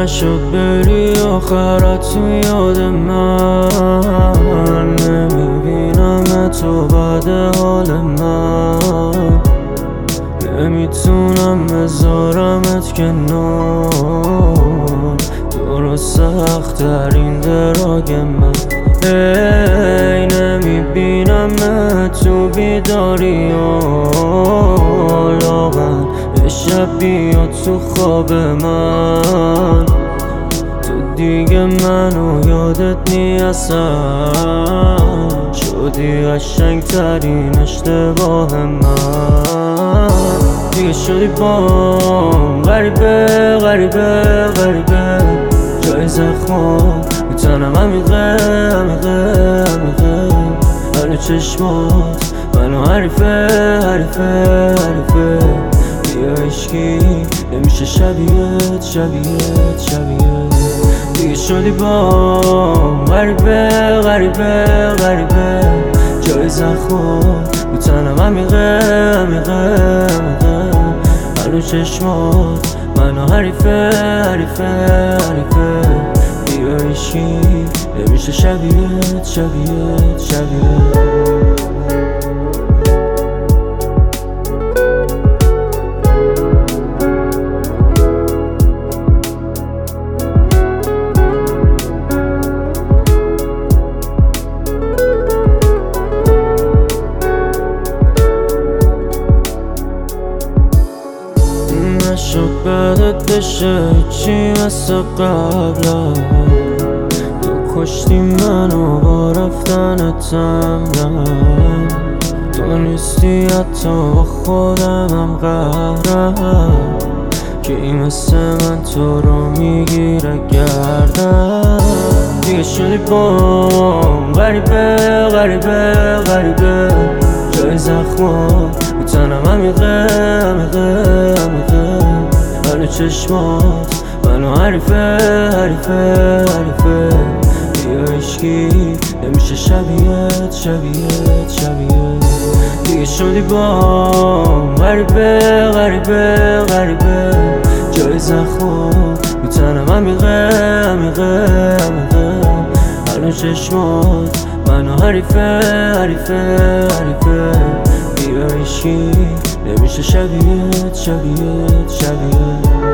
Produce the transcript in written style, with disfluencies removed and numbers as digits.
نشد بری آخرت تو یاد من، نمیبینم تو بعد حال من، نمیتونم بذارمت کنار، درست سخت ترین دراگ من. ای نمیبینم تو بیداری لاغن شب بیاد تو خواب من، تو دیگه منو یادت نی اصلا، شدی قشنگ ترین اشتباه من. دیگه شدی بام غریبه غریبه غریبه، جای زخمات رو تنم عمیقه عمیقه عمیقه، هنو چشمات منو حریفه حریفه حریفه، بیا عشقی نمیشه شبیهت شبیهت شبیهت. دیگه شدی بام غریبه غریبه غریبه، جای زخمات رو تنم عمیقه عمیقه عمیقه، هنو چشمات منو حریفه حریفه حریفه، بیا عشقی نمیشه شبیهت شبیهت شبیهت. نشد بدت بشه هیچی مثل قبلا، تو کشتی منو با رفتنتم، تو نیستی حتی با خودمم قهرم، کی مثل من تو رو میگیره گردم. دیگه شدی بام غریبه غریبه غریبه، جای زخمات رو تنم عمیقه عمیقه عمیقه، هنو چشمات منو حریفه حریفه حریفه، بیا عشقی نمیشه شبیهت شبیهت شبیهت. دیگه شدی بام غریبه غریبه غریبه، جای زخمات رو تنم عمیقه عمیقه عمیقه، هنو چشمات منو حریفه حریفه حریفه، بیا عشقی نمیشه شبیهت شبیهت شبیهت.